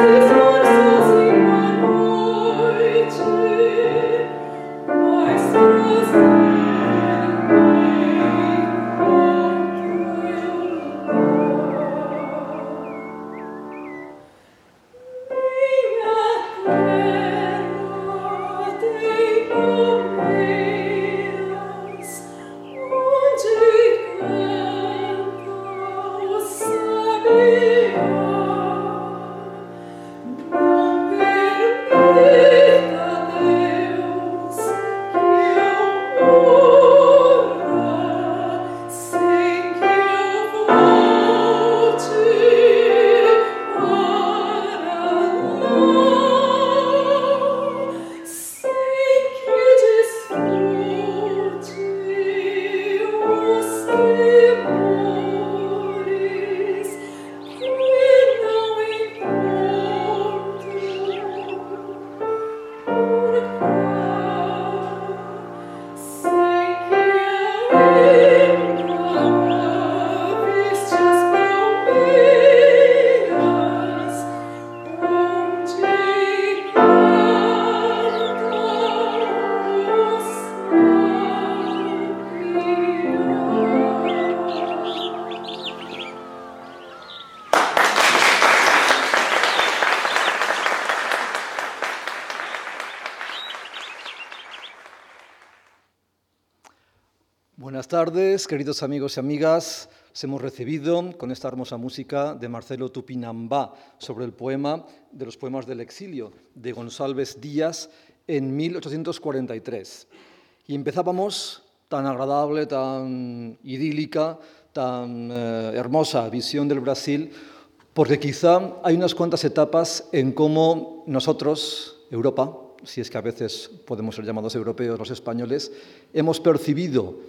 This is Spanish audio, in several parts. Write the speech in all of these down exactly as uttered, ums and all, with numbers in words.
Buenas tardes, queridos amigos y amigas. Os hemos recibido con esta hermosa música de Marcelo Tupinambá sobre el poema de los poemas del exilio de González Díaz en mil ochocientos cuarenta y tres. Y empezábamos tan agradable, tan idílica, tan eh, hermosa visión del Brasil, porque quizá hay unas cuantas etapas en cómo nosotros, Europa, si es que a veces podemos ser llamados europeos los españoles, hemos percibido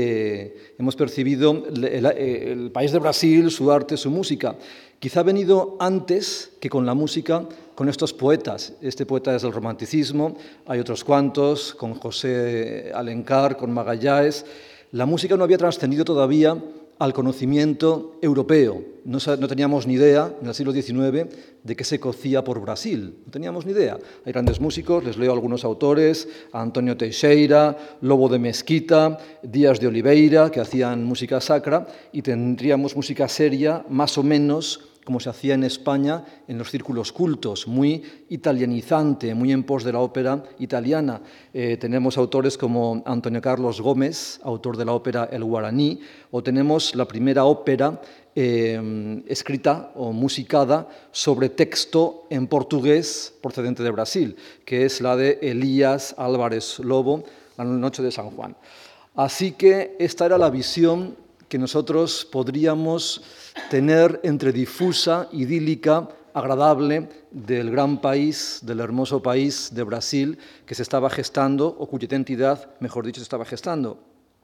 Eh, hemos percibido el, el, el país de Brasil, su arte, su música. Quizá ha venido antes que con la música, con estos poetas. Este poeta es del romanticismo, hay otros cuantos, con José Alencar, con Magalhães. La música no había trascendido todavía al conocimiento europeo. No, no teníamos ni idea, en el siglo diecinueve, de qué se cocía por Brasil. No teníamos ni idea. Hay grandes músicos, les leo algunos autores, Antonio Teixeira, Lobo de Mesquita, Díaz de Oliveira, que hacían música sacra, y tendríamos música seria, más o menos como se hacía en España en los círculos cultos, muy italianizante, muy en pos de la ópera italiana. Eh, tenemos autores como Antonio Carlos Gómez, autor de la ópera El Guaraní, o tenemos la primera ópera eh, escrita o musicada sobre texto en portugués procedente de Brasil, que es la de Elías Álvarez Lobo, La noche de San Juan. Así que esta era la visión que nosotros podríamos tener entre difusa, idílica, agradable del gran país, del hermoso país de Brasil que se estaba gestando, o cuya identidad, mejor dicho, se estaba gestando.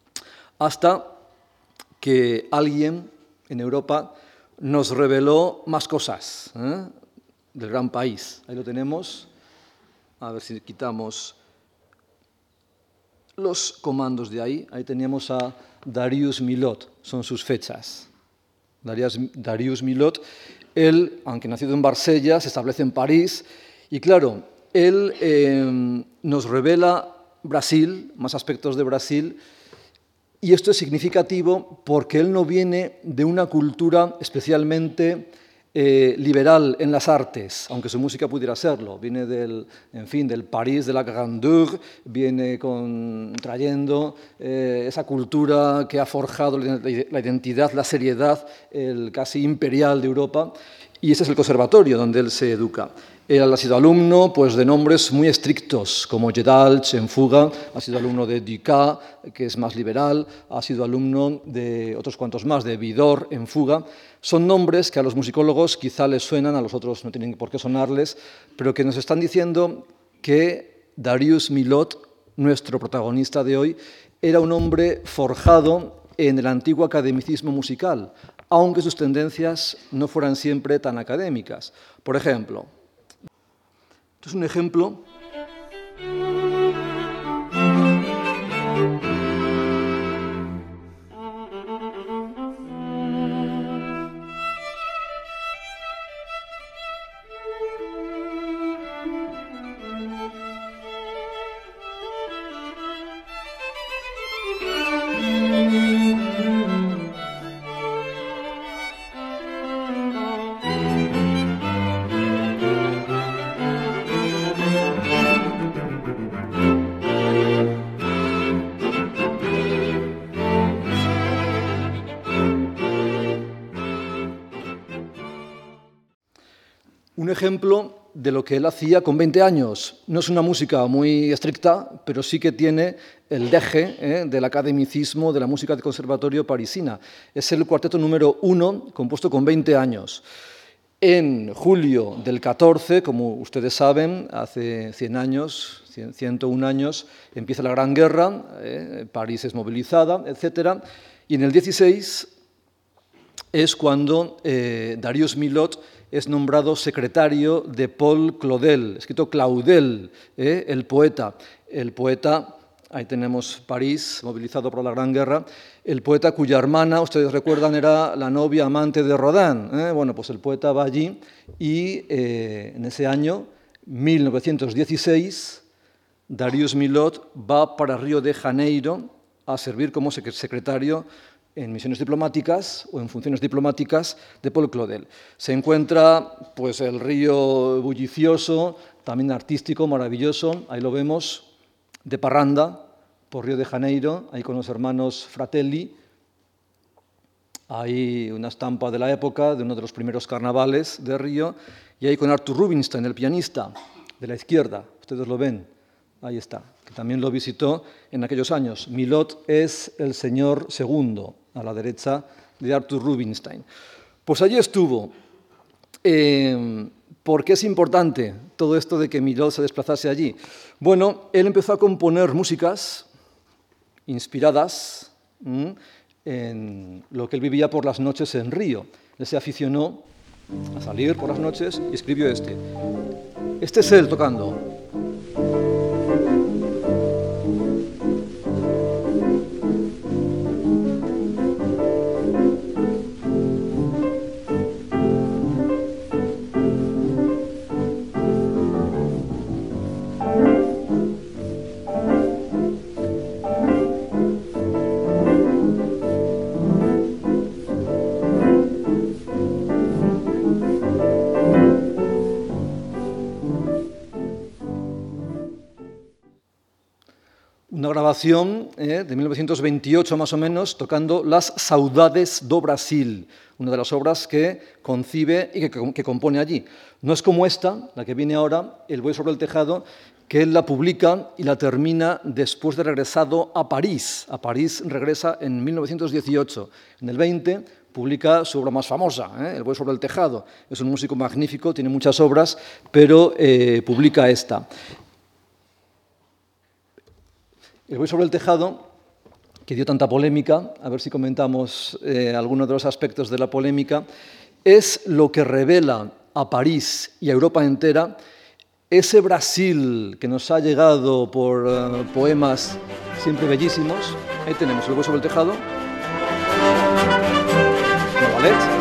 Hasta que alguien en Europa nos reveló más cosas ¿eh? del gran país. Ahí lo tenemos. A ver si quitamos los comandos de ahí. Ahí teníamos a Darius Milhaud, son sus fechas. Darius, Darius Milhaud, él, aunque nacido en Marsella, se establece en París y, claro, él eh, nos revela Brasil, más aspectos de Brasil, y esto es significativo porque él no viene de una cultura especialmente eh, liberal en las artes, aunque su música pudiera serlo. Viene del, en fin, del París de la grandeur, viene con, trayendo eh, esa cultura que ha forjado la identidad, la seriedad, el casi imperial de Europa, y ese es el conservatorio donde él se educa. Él ha sido alumno pues, de nombres muy estrictos, como Gedalch en fuga, ha sido alumno de Dukas, que es más liberal, ha sido alumno de otros cuantos más, de Vidor en fuga. Son nombres que a los musicólogos quizá les suenan, a los otros no tienen por qué sonarles, pero que nos están diciendo que Darius Milhaud, nuestro protagonista de hoy, era un hombre forjado en el antiguo academicismo musical, aunque sus tendencias no fueran siempre tan académicas. Por ejemplo, esto es un ejemplo Un ejemplo de lo que él hacía con veinte años. No es una música muy estricta, pero sí que tiene el deje ¿eh? del academicismo de la música de conservatorio parisina. Es el cuarteto número uno, compuesto con veinte años. En julio del catorce, como ustedes saben, hace cien años, ciento un años, empieza la Gran Guerra, eh, París es movilizada, etcétera. Y en el dieciséis es cuando eh, Darius Milhaud es nombrado secretario de Paul Claudel, escrito Claudel, eh, el poeta. El poeta, ahí tenemos París, movilizado por la Gran Guerra, el poeta cuya hermana, ustedes recuerdan, era la novia amante de Rodin. ¿eh? Bueno, pues el poeta va allí y eh, en ese año, mil novecientos dieciséis, Darius Milhaud va para Río de Janeiro a servir como secretario en misiones diplomáticas o en funciones diplomáticas de Paul Claudel. Se encuentra pues, el río bullicioso, también artístico, maravilloso, ahí lo vemos, de parranda, por Río de Janeiro, ahí con los hermanos Fratelli. Hay una estampa de la época, de uno de los primeros carnavales de Río, y ahí con Arthur Rubinstein, el pianista, de la izquierda, ustedes lo ven, ahí está, que también lo visitó en aquellos años. Milhaud es el señor segundo, a la derecha de Arthur Rubinstein. Pues allí estuvo. Eh, ¿Por qué es importante todo esto de que Milhaud se desplazase allí? Bueno, él empezó a componer músicas inspiradas ¿m? en lo que él vivía por las noches en Río. Él se aficionó a salir por las noches y escribió este. Este es él tocando. Una grabación eh, de mil novecientos veintiocho más o menos, tocando Las Saudades do Brasil, una de las obras que concibe y que, que compone allí. No es como esta, la que viene ahora, El buey sobre el tejado, que él la publica y la termina después de regresado a París. A París regresa en mil novecientos dieciocho. En el veinte publica su obra más famosa, ¿eh? El buey sobre el tejado. Es un músico magnífico, tiene muchas obras, pero eh, publica esta. El buey sobre el tejado, que dio tanta polémica, a ver si comentamos eh, algunos de los aspectos de la polémica, es lo que revela a París y a Europa entera ese Brasil que nos ha llegado por uh, poemas siempre bellísimos. Ahí tenemos el buey sobre el tejado. La ballet.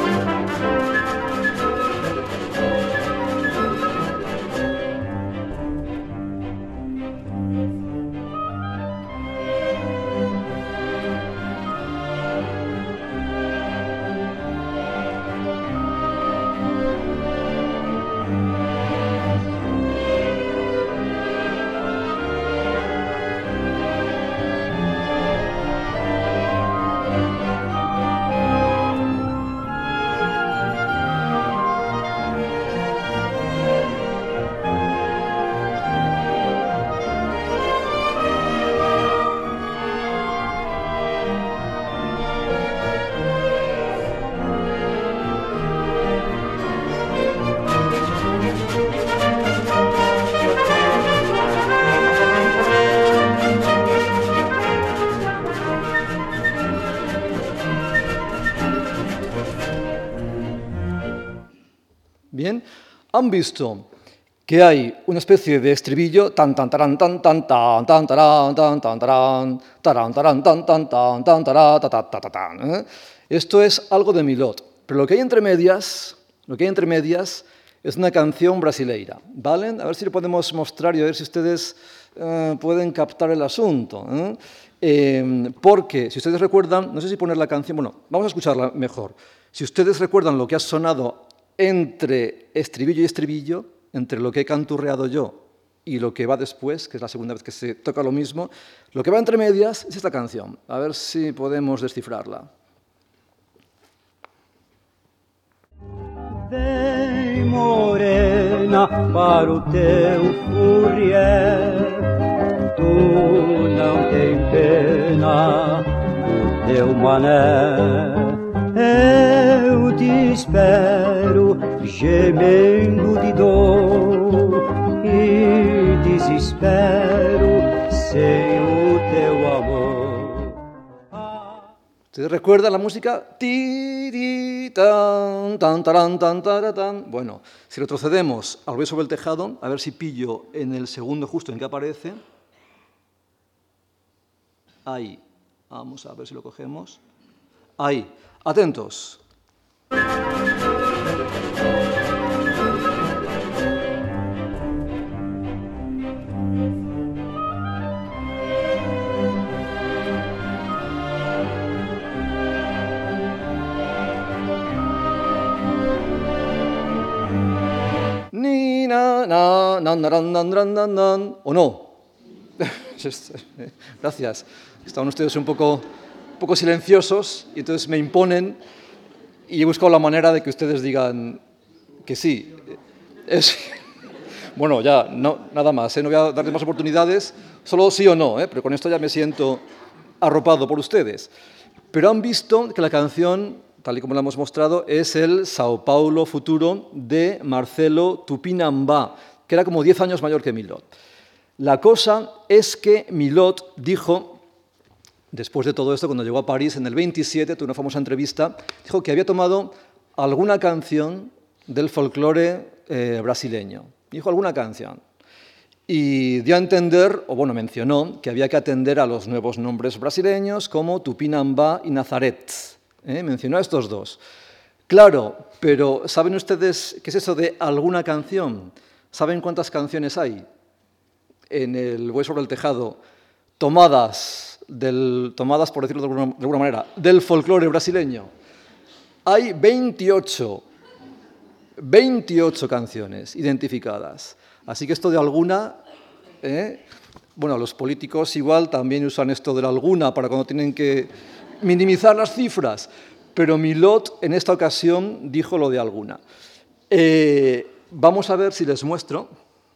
Bien, han visto que hay una especie de estribillo tan tan taran tan tan tan tan taran tan tan taran taran taran tan tan tan tan taran ta ta ta tan. Esto es algo de Milhaud, pero lo que hay entre medias, lo que hay entre medias es una canción brasileira, ¿vale? A ver si lo podemos mostrar y a ver si ustedes eh, pueden captar el asunto. ¿eh? Eh, porque, si ustedes recuerdan, no sé si poner la canción, bueno, vamos a escucharla mejor. Si ustedes recuerdan lo que ha sonado entre estribillo y estribillo, entre lo que he canturreado yo y lo que va después, que es la segunda vez que se toca lo mismo, lo que va entre medias es esta canción. A ver si podemos descifrarla. Vem, morena. pena para o teu furrier. Tu não tem pena do teu mané. Eu te espero gemendo de dor e desespero sem o teu amor. ¿Te recuerda la música? Ti, ti, tan, tan, taran, tan, taratán. Bueno, si retrocedemos al beso sobre el tejado, a ver si pillo en el segundo justo en que aparece. Ahí. Vamos a ver si lo cogemos. Ahí. Atentos. Ni na na nan nan nan nan nan nan. ¿O no? Gracias. Estaban ustedes un poco, un poco silenciosos y entonces me imponen y he buscado la manera de que ustedes digan que sí. Es, bueno, ya, no, nada más, ¿eh? No voy a darles más oportunidades, solo sí o no, ¿eh? Pero con esto ya me siento arropado por ustedes. Pero han visto que la canción, tal y como la hemos mostrado, es el Sao Paulo Futuro de Marcelo Tupinambá, que era como diez años mayor que Milot. La cosa es que Milot dijo, después de todo esto, cuando llegó a París en el veintisiete, tuvo una famosa entrevista, dijo que había tomado alguna canción del folclore eh, brasileño. Dijo alguna canción. Y dio a entender, o bueno, mencionó, que había que atender a los nuevos nombres brasileños como Tupinambá y Nazaret. ¿Eh? Mencionó a estos dos. Claro, pero ¿saben ustedes qué es eso de alguna canción? ¿Saben cuántas canciones hay en el Buey sobre el Tejado tomadas, del, tomadas por decirlo de alguna, de alguna manera, del folclore brasileño? Hay veintiocho, veintiocho canciones identificadas. Así que esto de alguna, ¿eh? Bueno, los políticos igual también usan esto de la alguna para cuando tienen que minimizar las cifras, pero Milot en esta ocasión dijo lo de alguna. Eh, vamos a ver si les muestro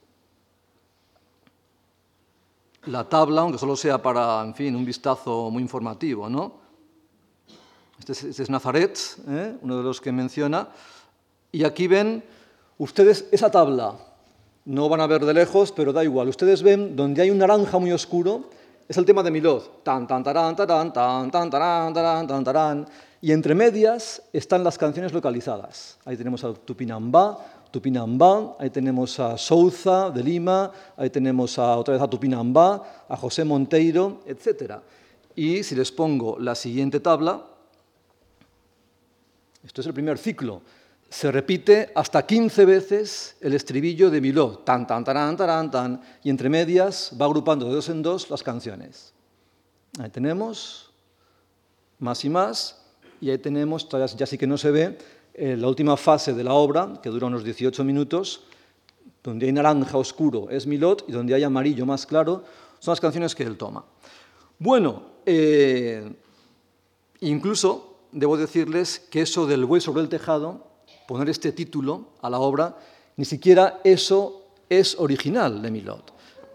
la tabla, aunque solo sea para, en fin, un vistazo muy informativo, ¿no? Este es, este es Nazaret, ¿eh? Uno de los que menciona, y aquí ven ustedes esa tabla. No van a ver de lejos, pero da igual. Ustedes ven donde hay un naranja muy oscuro, es el tema de Milot. Tan, tan, tarán, tarán, tan, tan, tarán, tarán, tan, tarán. Y entre medias están las canciones localizadas. Ahí tenemos a Tupinambá, Tupinambá, ahí tenemos a Souza de Lima, ahí tenemos a, otra vez a Tupinambá, a José Monteiro, etcétera. Y si les pongo la siguiente tabla, esto es el primer ciclo. Se repite hasta quince veces el estribillo de Milot, tan, tan, tarán, tarán, tan, y entre medias va agrupando de dos en dos las canciones. Ahí tenemos, más y más, y ahí tenemos, todavía ya sí que no se ve, eh, la última fase de la obra, que dura unos dieciocho minutos, donde hay naranja oscuro es Milot, y donde hay amarillo más claro son las canciones que él toma. Bueno, eh, incluso debo decirles que eso del buey sobre el tejado, poner este título a la obra, ni siquiera eso es original de Milot.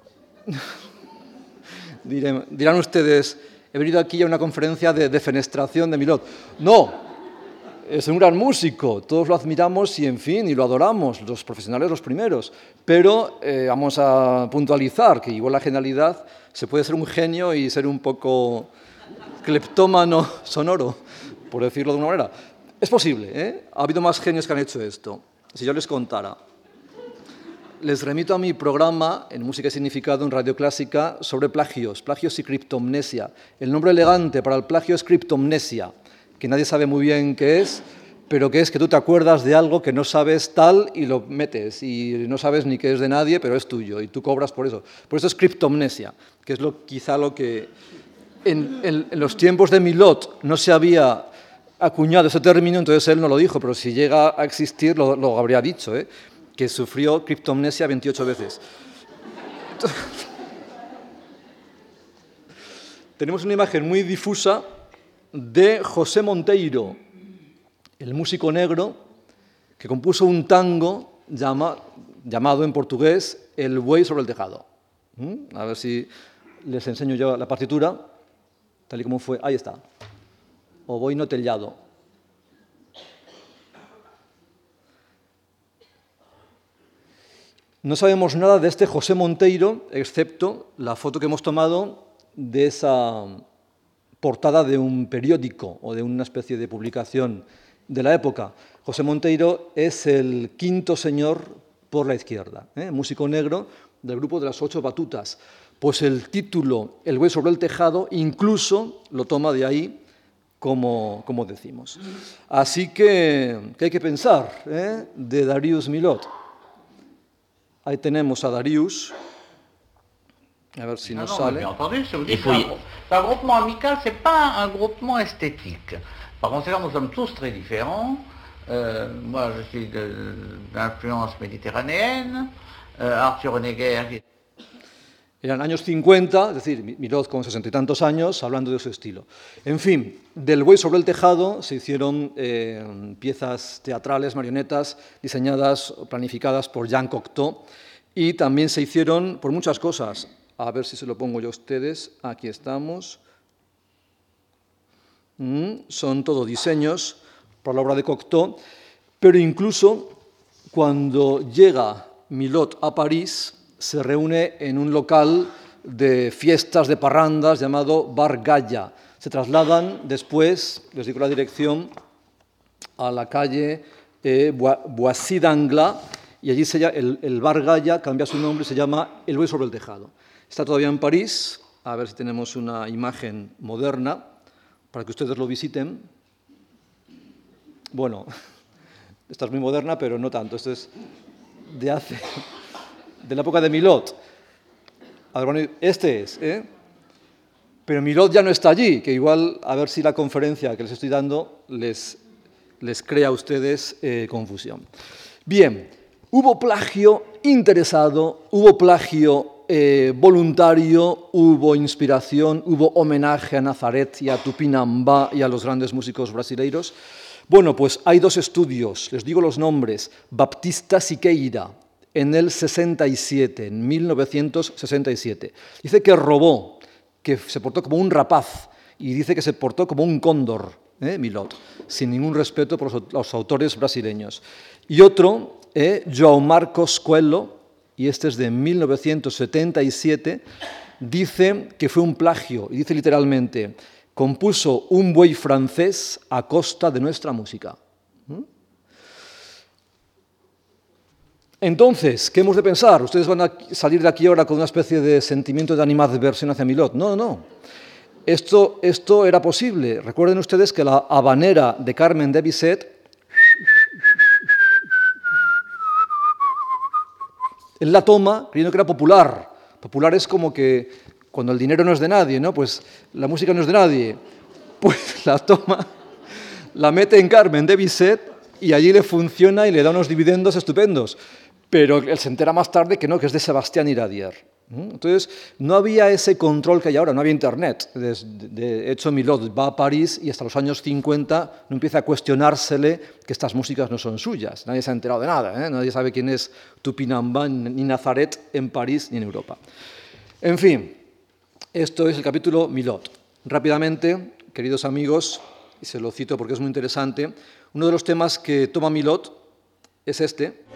Dirán ustedes, he venido aquí a una conferencia de defenestración de Milot. No, es un gran músico, todos lo admiramos y, en fin, y lo adoramos, los profesionales los primeros. Pero eh, vamos a puntualizar que igual la genialidad se puede ser un genio y ser un poco cleptómano sonoro, por decirlo de una manera. Es posible, ¿eh? Ha habido más genios que han hecho esto. Si yo les contara, les remito a mi programa en Música y Significado en Radio Clásica sobre plagios, plagios y criptomnesia. El nombre elegante para el plagio es criptomnesia, que nadie sabe muy bien qué es, pero que es que tú te acuerdas de algo que no sabes tal y lo metes, y no sabes ni qué es de nadie, pero es tuyo, y tú cobras por eso. Por eso es criptomnesia, que es lo, quizá lo que en, en, en los tiempos de Milot no se había acuñado ese término, entonces él no lo dijo, pero si llega a existir lo, lo habría dicho, ¿eh? Que sufrió criptomnesia veintiocho veces. Tenemos una imagen muy difusa de José Monteiro, el músico negro que compuso un tango llama, llamado en portugués El buey sobre el tejado. ¿Mm? A ver si les enseño yo la partitura, tal y como fue. Ahí está. O buey no tellado. No sabemos nada de este José Monteiro, excepto la foto que hemos tomado de esa portada de un periódico o de una especie de publicación de la época. José Monteiro es el quinto señor por la izquierda, ¿eh? músico negro del grupo de las ocho batutas. Pues el título El buey sobre el tejado incluso lo toma de ahí, como, como decimos. Así que, ¿qué hay que pensar eh? de Darius Milhaud? Ahí tenemos a Darius. A ver si nos sale. Bien entendu, je vous dis, c'est un, un groupement amical, c'est pas un groupement esthétique. Par conséquent, nous sommes tous très différents. Euh, moi, je suis d'influence méditerranéenne. Euh, Arthur Honegger. Eran años cincuenta, es decir, Milhaud con sesenta y tantos años, hablando de su estilo. En fin, del buey sobre el tejado se hicieron eh, piezas teatrales, marionetas, diseñadas, planificadas por Jean Cocteau, y también se hicieron por muchas cosas. A ver si se lo pongo yo a ustedes. Aquí estamos. Mm, son todo diseños por la obra de Cocteau, pero incluso cuando llega Milhaud a París, se reúne en un local de fiestas, de parrandas, llamado Bar Gaya. Se trasladan después, les digo la dirección, a la calle eh, Boissy d'Anglas, y allí se llama, el, el Bar Gaya cambia su nombre, se llama El buey sobre el tejado. Está todavía en París, a ver si tenemos una imagen moderna para que ustedes lo visiten. Bueno, esta es muy moderna, pero no tanto. Esto es de hace, de la época de Milhaud. A ver, bueno, este es, ¿eh? Pero Milhaud ya no está allí, que igual, a ver si la conferencia que les estoy dando les, les crea a ustedes eh, confusión. Bien, hubo plagio interesado, hubo plagio Eh, voluntario, hubo inspiración, hubo homenaje a Nazaret y a Tupinambá y a los grandes músicos brasileiros. Bueno, pues hay dos estudios, les digo los nombres. Baptista Siqueira, en el sesenta y siete, en mil novecientos sesenta y siete. Dice que robó, que se portó como un rapaz, y dice que se portó como un cóndor, ¿eh? Milhaud, sin ningún respeto por los, los autores brasileños. Y otro, eh, João Marcos Coelho, y este es de mil novecientos setenta y siete, dice que fue un plagio, y dice literalmente, compuso un buey francés a costa de nuestra música. Entonces, ¿qué hemos de pensar? ¿Ustedes van a salir de aquí ahora con una especie de sentimiento de animadversión hacia Milhaud? No, no. Esto, esto era posible. Recuerden ustedes que la habanera de Carmen de Bizet él la toma creyendo que era popular. Popular es como que cuando el dinero no es de nadie, ¿no? Pues la música no es de nadie. Pues la toma, la mete en Carmen de Bizet y allí le funciona y le da unos dividendos estupendos. Pero él se entera más tarde que no, que es de Sebastián Iradier. Entonces, no había ese control que hay ahora, no había Internet. De hecho, Milhaud va a París y hasta los años cincuenta no empieza a cuestionársele que estas músicas no son suyas. Nadie se ha enterado de nada, ¿eh? Nadie sabe quién es Tupinambá ni Nazaret en París ni en Europa. En fin, esto es el capítulo Milhaud. Rápidamente, queridos amigos, y se lo cito porque es muy interesante, uno de los temas que toma Milhaud es este.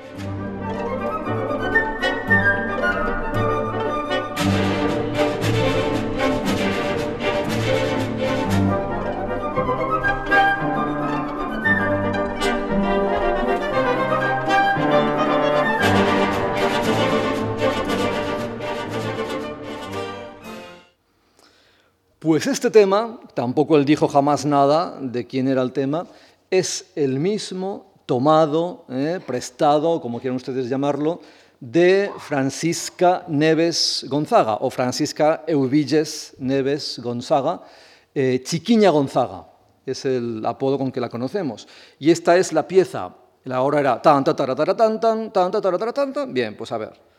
Pues este tema, tampoco él dijo jamás nada de quién era el tema, es el mismo tomado, eh, prestado, como quieran ustedes llamarlo, de Francisca Neves Gonzaga, o Francisca Euvilles Neves Gonzaga, eh, Chiquiña Gonzaga, es el apodo con que la conocemos. Y esta es la pieza, la hora era tan, tan, tan, tan, tan, tan, tan, tan, tan, tan, tan. Bien, pues a ver.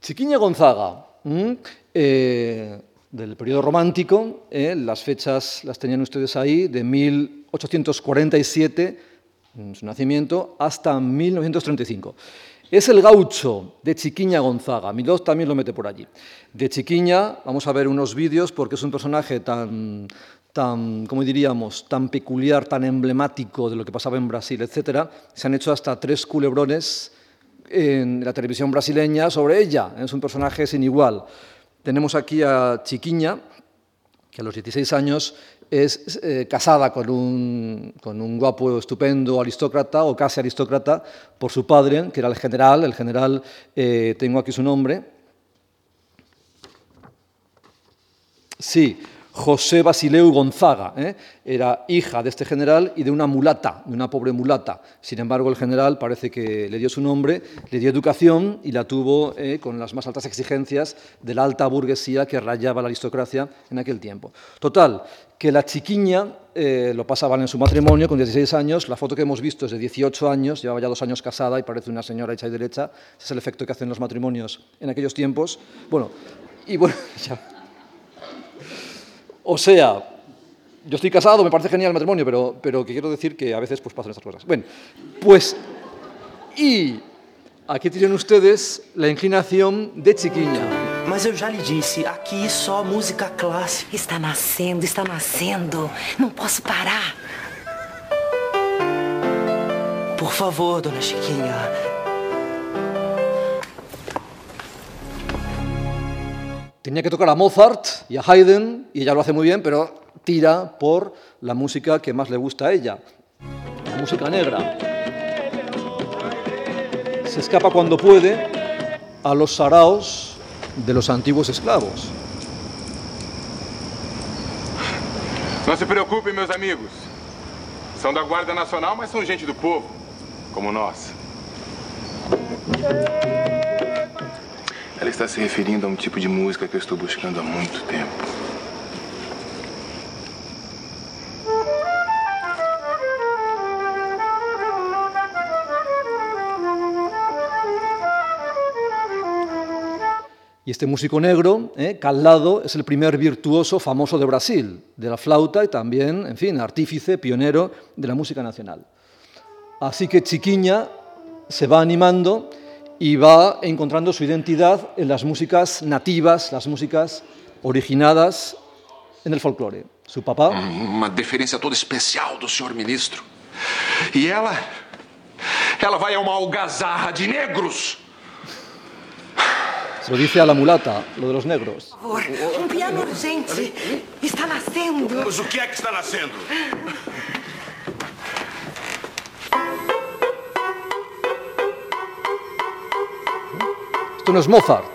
Chiquiña Gonzaga, ¿m? Eh, del periodo romántico, eh, las fechas las tenían ustedes ahí, de mil ochocientos cuarenta y siete, su nacimiento, hasta mil novecientos treinta y cinco. Es el gaucho de Chiquiña Gonzaga, Milós también lo mete por allí. De Chiquiña vamos a ver unos vídeos porque es un personaje tan, tan, ¿cómo diríamos?, tan peculiar, tan emblemático de lo que pasaba en Brasil, etcétera. Se han hecho hasta tres culebrones en la televisión brasileña sobre ella. Es un personaje sin igual. Tenemos aquí a Chiquiña, que a los dieciséis años es eh, casada con un, con un guapo, estupendo aristócrata, o casi aristócrata, por su padre, que era el general. El general, eh, tengo aquí su nombre. Sí, José Basileu Gonzaga, ¿eh? Era hija de este general y de una mulata, de una pobre mulata. Sin embargo, el general parece que le dio su nombre, le dio educación y la tuvo eh, con las más altas exigencias de la alta burguesía que rayaba la aristocracia en aquel tiempo. Total, que la Chiquiña eh, lo pasaban en su matrimonio con dieciséis años, la foto que hemos visto es de dieciocho años, llevaba ya dos años casada y parece una señora hecha y derecha. Ese es el efecto que hacen los matrimonios en aquellos tiempos. Bueno, y bueno, ya... O sea, yo estoy casado, me parece genial el matrimonio, pero, pero que quiero decir que a veces pues, pasan estas cosas. Bueno, pues, y aquí tienen ustedes la inclinación de Chiquiña. Mas eu já lhe disse, aqui só música clássica. Está nascendo, está nascendo. Não posso parar. Por favor, dona Chiquinha. Tenía que tocar a Mozart y a Haydn, y ella lo hace muy bien, pero tira por la música que más le gusta a ella, la música negra. Se escapa cuando puede a los saraos de los antiguos esclavos. Não se preocupem, meus amigos. São da Guarda Nacional, mas são gente do povo, como nós. Ela está se referindo a um tipo de música que eu estou buscando há muito tempo. Y este músico negro, eh, Calado, es el primer virtuoso famoso de Brasil, de la flauta y también, en fin, artífice, pionero de la música nacional. Así que Chiquiña se va animando y va encontrando su identidad en las músicas nativas, las músicas originadas en el folclore. Su papá... Uma deferência toda especial do senhor ministro. E ela... Ela vai a uma algazarra de negros. Se lo dice a la mulata, lo de los negros. Por favor, um piano urgente. Está nascendo. Mas o que é que está nascendo? Esto no es Mozart.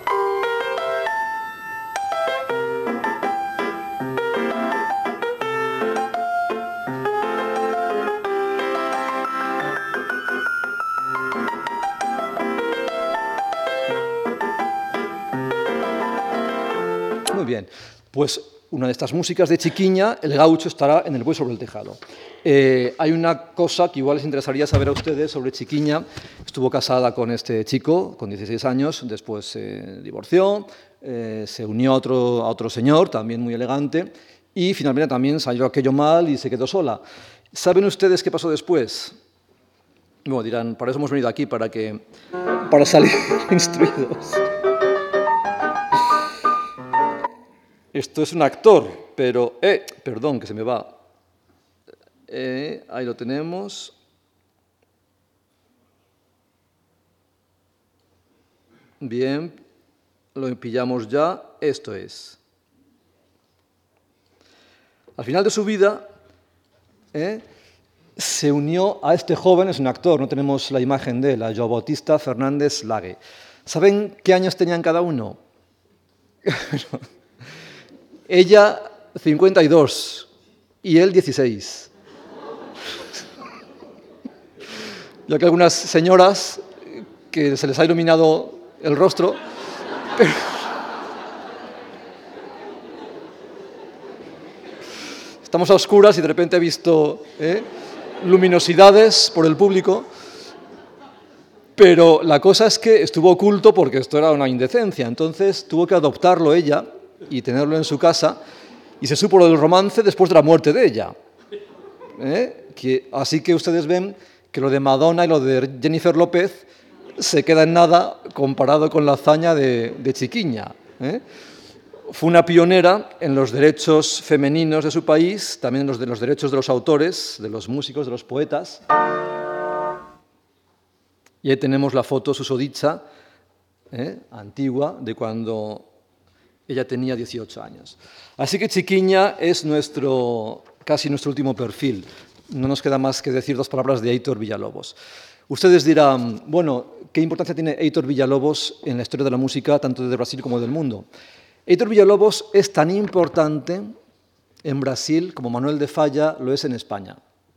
Muy bien, pues una de estas músicas de Chiquiña, el gaucho estará en el buey sobre el tejado. Eh, hay una cosa que igual les interesaría saber a ustedes sobre Chiquiña. Estuvo casada con este chico, con dieciséis años, después se divorció, eh, se unió a otro, a otro señor, también muy elegante, y finalmente también salió aquello mal y se quedó sola. ¿Saben ustedes qué pasó después? Bueno, dirán, para eso hemos venido aquí, para, que, para salir instruidos. Esto es un actor, pero... Eh, perdón, que se me va. Eh, ahí lo tenemos. Bien, lo pillamos ya. Esto es. Al final de su vida, eh, se unió a este joven, es un actor, no tenemos la imagen de él, a João Bautista Fernández Lage. ¿Saben qué años tenían cada uno? Ella, cincuenta y dos, y él, dieciséis. Ya que algunas señoras que se les ha iluminado el rostro, pero... estamos a oscuras y de repente he visto eh, luminosidades por el público, Pero la cosa es que estuvo oculto porque esto era una indecencia. Entonces tuvo que adoptarlo ella y tenerlo en su casa. Y se supo lo del romance después de la muerte de ella. ¿Eh? Que, así que ustedes ven que lo de Madonna y lo de Jennifer López se queda en nada comparado con la hazaña de, de Chiquiña. ¿Eh? Fue una pionera en los derechos femeninos de su país, también en los, de los derechos de los autores, de los músicos, de los poetas. Y ahí tenemos la foto susodicha, ¿eh? antigua, de cuando ella tenía dieciocho años. Así que Chiquiña es nuestro, casi nuestro último perfil. No nos queda más que decir dos palabras de Heitor Villa-Lobos. Ustedes dirán, bueno, ¿qué importancia tiene Heitor Villa-Lobos en la historia de la música, tanto de Brasil como del mundo? Heitor Villa-Lobos es tan importante en Brasil como Manuel de Falla lo es en España.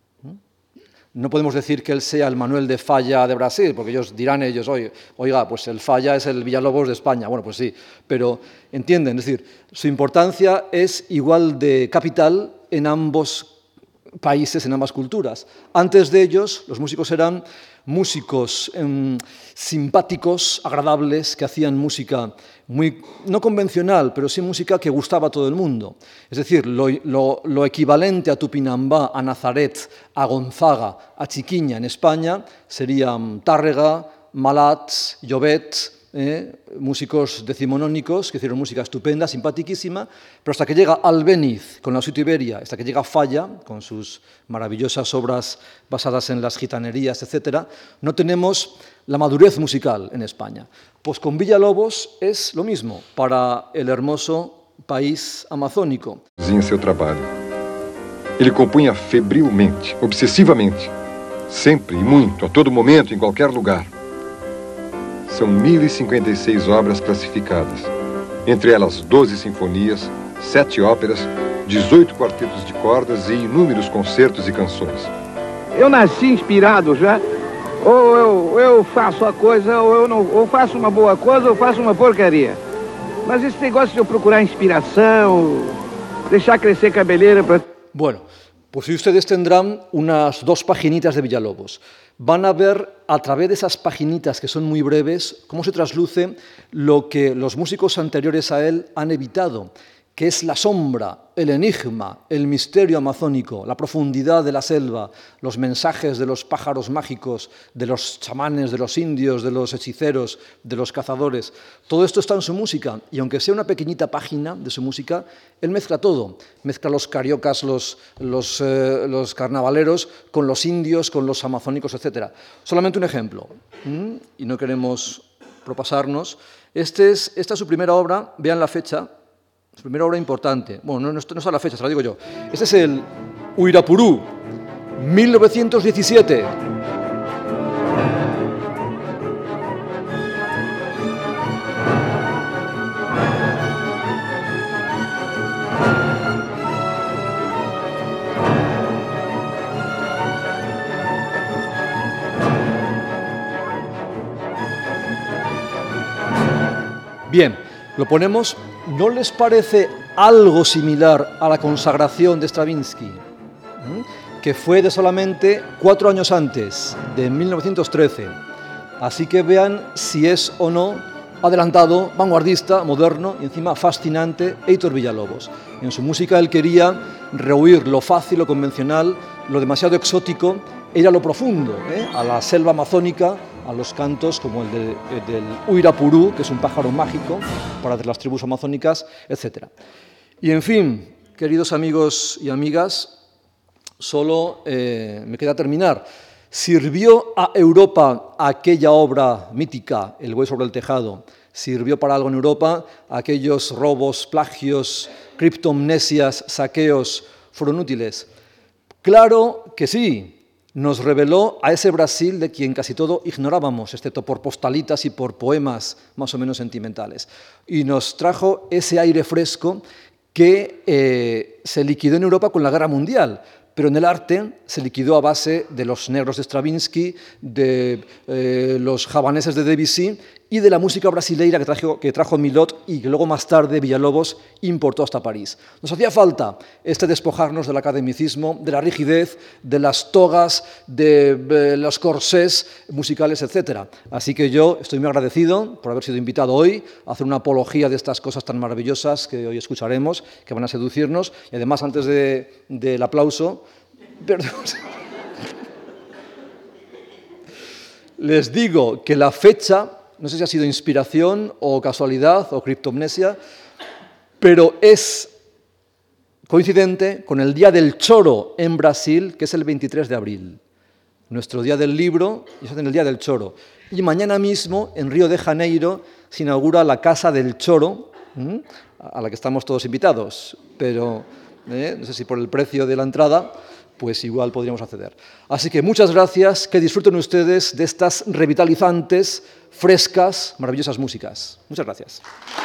No podemos decir que él sea el Manuel de Falla de Brasil, porque ellos dirán ellos, oiga, pues el Falla es el Villa-Lobos de España. Bueno, pues sí, pero entienden, es decir, su importancia es igual de capital en ambos países, en ambas culturas. Antes de ellos, los músicos eran músicos eh, simpáticos, agradables, que hacían música muy, no convencional, pero sí música que gustaba a todo el mundo. Es decir, lo, lo, lo equivalente a Tupinambá, a Nazaret, a Gonzaga, a Chiquiña en España serían Tárrega, Malat, Llobet, eh, músicos decimonónicos que hicieron música estupenda, simpaticísima, pero hasta que llega Albéniz con la Suite Iberia, hasta que llega Falla con sus maravillosas obras basadas en las gitanerías, etcétera, no tenemos la madurez musical en España. Pues con Villa-Lobos es lo mismo para el hermoso país amazónico. Em seu trabalho, ele compunha febrilmente, obsessivamente, sempre e muito, a todo momento, em qualquer lugar. São mil e cinquenta e seis obras classificadas, entre elas doze sinfonias, sete óperas, dezoito quartetos de cordas e inúmeros concertos e canções. Eu nasci inspirado já, ou eu, eu faço a coisa, ou eu não, ou faço uma boa coisa, ou faço uma porcaria. Mas esse negócio de eu procurar inspiração, deixar crescer cabeleira para... Bueno, pues si ustedes tendrán unas dos paginitas de Villa-Lobos. Van a ver a través de esas paginitas que son muy breves cómo se trasluce lo que los músicos anteriores a él han evitado, que es la sombra, el enigma, el misterio amazónico, la profundidad de la selva, los mensajes de los pájaros mágicos, de los chamanes, de los indios, de los hechiceros, de los cazadores. Todo esto está en su música, y aunque sea una pequeñita página de su música, él mezcla todo. Mezcla los cariocas, los, los, eh, los carnavaleros, con los indios, con los amazónicos, etcétera. Solamente un ejemplo, ¿Mm? y no queremos propasarnos. Este es, esta es su primera obra, vean la fecha, su primera obra importante. Bueno, no, no, no está la fecha, se la digo yo. Este es el Uirapurú, mil novecientos diecisiete. Bien, lo ponemos. ¿No les parece algo similar a la consagración de Stravinsky? ¿Mm? Que fue de solamente cuatro años antes, de mil novecientos trece. Así que vean si es o no adelantado, vanguardista, moderno y encima fascinante Heitor Villa-Lobos. En su música él quería rehuir lo fácil, lo convencional, lo demasiado exótico, ir a lo profundo, ¿eh? a la selva amazónica, a los cantos como el, de, el del Uirapurú, que es un pájaro mágico para las tribus amazónicas, etcétera. Y en fin, queridos amigos y amigas, solo eh, me queda terminar. ¿Sirvió a Europa aquella obra mítica, El buey sobre el tejado? ¿Sirvió para algo en Europa? ¿Aquellos robos, plagios, criptomnesias, saqueos fueron útiles? Claro que sí. Nos reveló a ese Brasil de quien casi todo ignorábamos, excepto por postalitas y por poemas más o menos sentimentales. Y nos trajo ese aire fresco que eh, se liquidó en Europa con la Guerra Mundial, pero en el arte se liquidó a base de los negros de Stravinsky, de eh, los javaneses de Debussy y de la música brasileira que trajo, que trajo Milot y que luego más tarde Villalobos importó hasta París. Nos hacía falta este despojarnos del academicismo, de la rigidez, de las togas, de, de los corsés musicales, etcétera. Así que yo estoy muy agradecido por haber sido invitado hoy a hacer una apología de estas cosas tan maravillosas que hoy escucharemos, que van a seducirnos. Y además, antes de, del aplauso, perdón, les digo que la fecha, no sé si ha sido inspiración o casualidad o criptomnesia, pero es coincidente con el Día del Choro en Brasil, que es el veintitrés de abril. Nuestro Día del Libro, y se hace en el Día del Choro. Y mañana mismo, en Río de Janeiro, se inaugura la Casa del Choro, ¿m? a la que estamos todos invitados, pero ¿eh? no sé si por el precio de la entrada, pues igual podríamos acceder. Así que muchas gracias, que disfruten ustedes de estas revitalizantes, frescas, maravillosas músicas. Muchas gracias.